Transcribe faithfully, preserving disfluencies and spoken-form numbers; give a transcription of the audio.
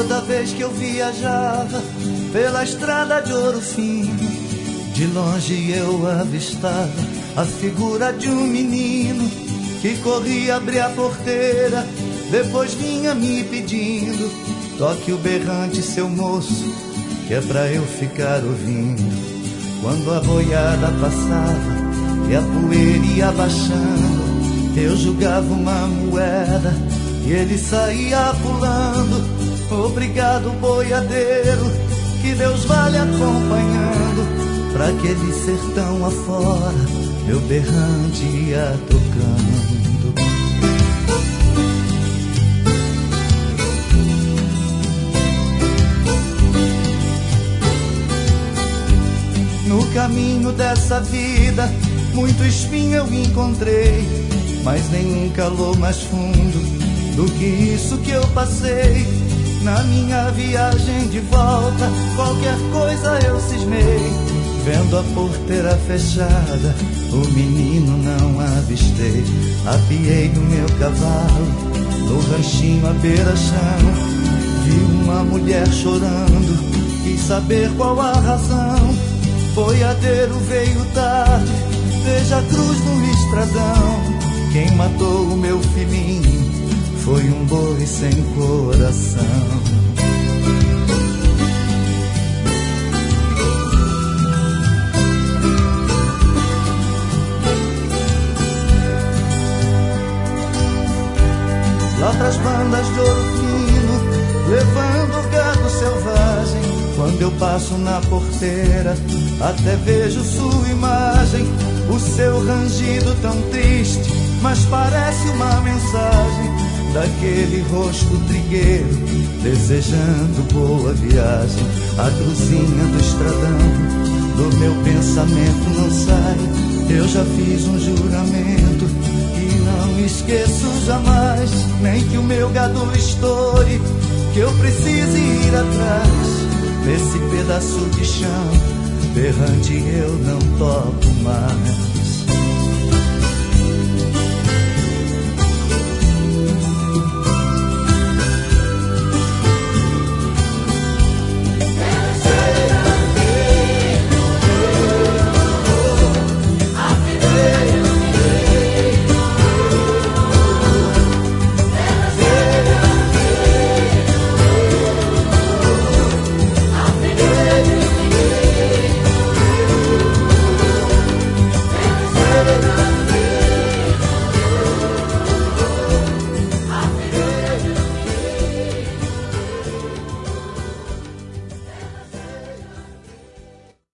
Toda vez que eu viajava pela estrada de ouro fino, de longe eu avistava a figura de um menino que corria abrir a porteira, depois vinha me pedindo: toque o berrante, seu moço, que é pra eu ficar ouvindo. Quando a boiada passava e a poeira ia baixando, eu jogava uma moeda e ele saía pulando. Obrigado, boiadeiro, que Deus vá lhe acompanhando. Pra aquele sertão afora, meu berrante ia tocando. No caminho dessa vida, muito espinho eu encontrei, mas nenhum calor mais fundo do que isso que eu passei. Na minha viagem de volta, qualquer coisa eu cismei. Vendo a porteira fechada, o menino não avistei. Apiei do meu cavalo, no ranchinho à beira-chão. Vi uma mulher chorando, quis saber qual a razão. Boiadeiro veio tarde, veja a cruz no estradão. Quem matou o meu filhinho foi um boi sem coração. Lá pras bandas de ouro fino, levando gado selvagem. Quando eu passo na porteira, até vejo sua imagem. O seu rangido tão triste, mas parece uma mensagem daquele rosto trigueiro, desejando boa viagem. A cruzinha do estradão, do meu pensamento não sai. Eu já fiz um juramento e não esqueço jamais. Nem que o meu gado estoure, que eu precise ir atrás. Nesse pedaço de chão, berrante eu não topo mais.